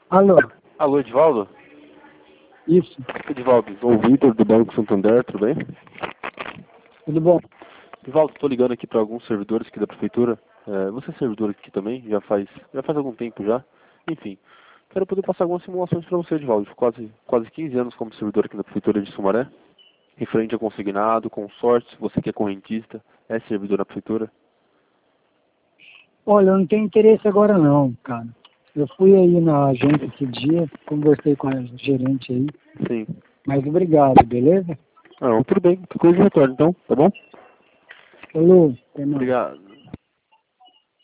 Alô, Alô, Edivaldo? isso, Edivaldo, sou o Vitor do Banco Santander, tudo bem? tudo bom? Edivaldo, estou ligando aqui para alguns servidores aqui da prefeitura. Você é servidor aqui também? Já faz algum tempo já? Enfim, quero poder passar algumas simulações para você, Edivaldo. Quase 15 anos como servidor aqui na prefeitura de Sumaré. Referente a consignado, consórcio, você que é correntista, é servidor na prefeitura? Olha, eu não tenho interesse agora não, cara. Eu fui aí na agência esse dia, conversei com a gerente aí, Sim. mas obrigado, beleza? Não, tudo bem. Que coisa de retorno, então, tá bom? Falou, até mais. Obrigado.